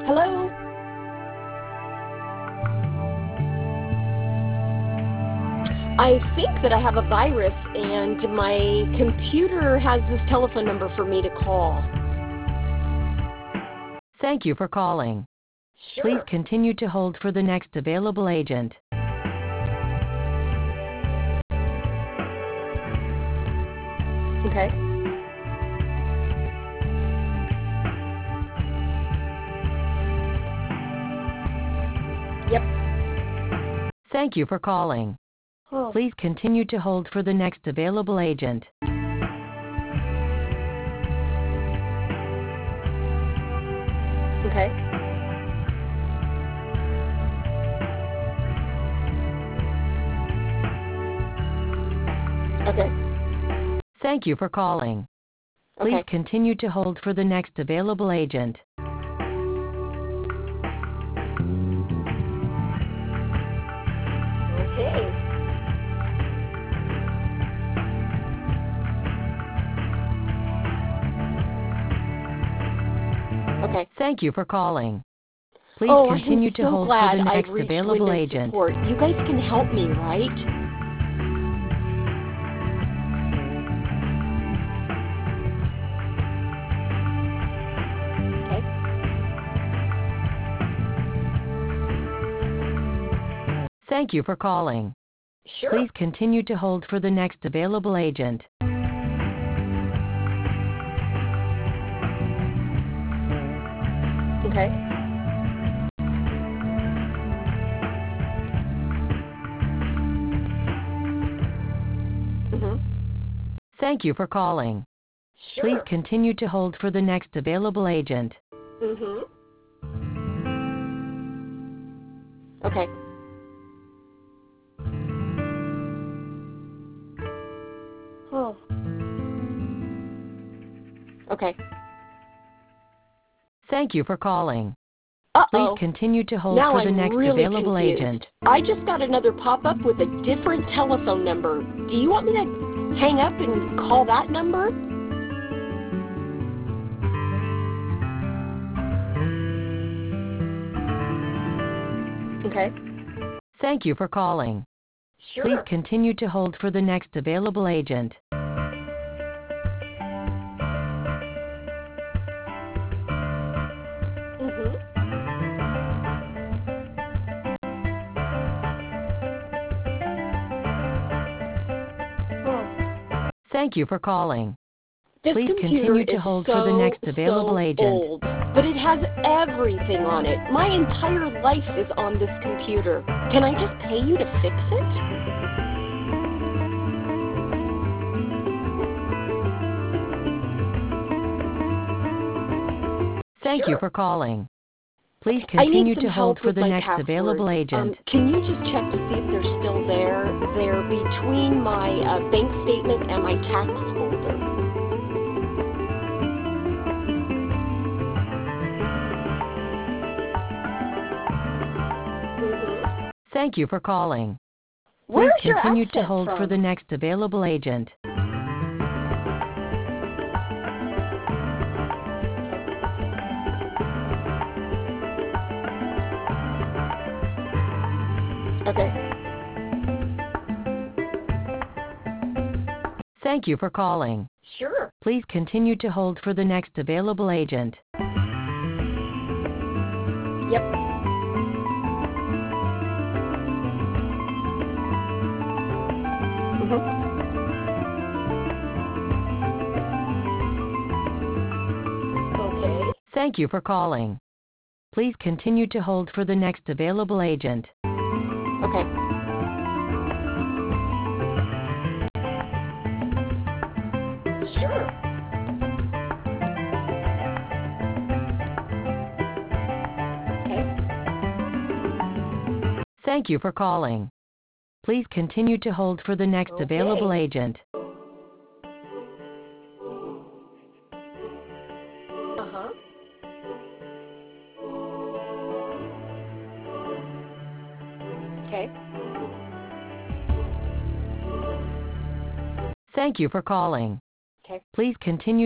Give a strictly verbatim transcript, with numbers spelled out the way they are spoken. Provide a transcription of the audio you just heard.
Hello? I think that I have a virus and my computer has this telephone number for me to call. Thank you for calling. Sure. Please continue to hold for the next available agent. Okay. Yep. Thank you for calling. Oh. Please continue to hold for the next available agent. Okay. Okay. Thank you for calling. Please Okay. continue to hold for the next available agent. Okay. Okay. Thank you for calling. Please Oh, I am continue to so hold for the glad I've next reached available Windows agent. support. You guys can help me, right? Okay. Thank you for calling. Sure. Please continue to hold for the next available agent. Okay. Mm-hmm. Thank you for calling. Sure. Please continue to hold for the next available agent. Mm-hmm. Okay. Oh. Okay. Thank you for calling. Please Uh-oh. continue to hold Now for the I'm next really available confused. agent. I just got another pop-up with a different telephone number. Do you want me to hang up and call that number? Okay. Thank you for calling. Sure. Please continue to hold for the next available agent. Mm-hmm. Oh. Thank you for calling. This Please computer continue to is hold so, for the next available so agent. old, but it has everything on it. My entire life is on this computer. Can I just pay you to fix it? Thank Sure. you for calling. Please I need continue some to hold help for with the my next available passwords. Um, agent. can you just check to see if they're still there? They're between my uh, bank statement and my tax folder. Mm-hmm. Thank you for calling. Please Where's your continue to accent hold for the from? next available agent. Okay. Thank you for calling. Sure. Please continue to hold for the next available agent. Yep. Mm-hmm. Okay. Thank you for calling. Please continue to hold for the next available agent. Okay. Sure. Okay. Thank you for calling. Please continue to hold for the next Okay. available agent. Uh-huh. Okay. Thank you for calling. Okay. Please continue